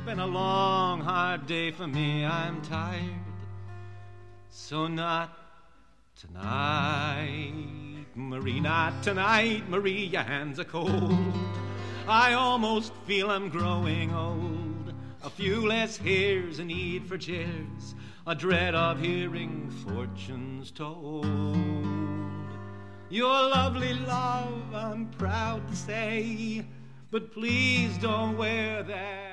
been a long, hard day for me. I'm tired. So not tonight, Marie, not tonight, Marie, your hands are cold. I almost feel I'm growing old. A few less hairs, a need for chairs, a dread of hearing fortunes told. You're lovely, love, I'm proud to say, but please don't wear that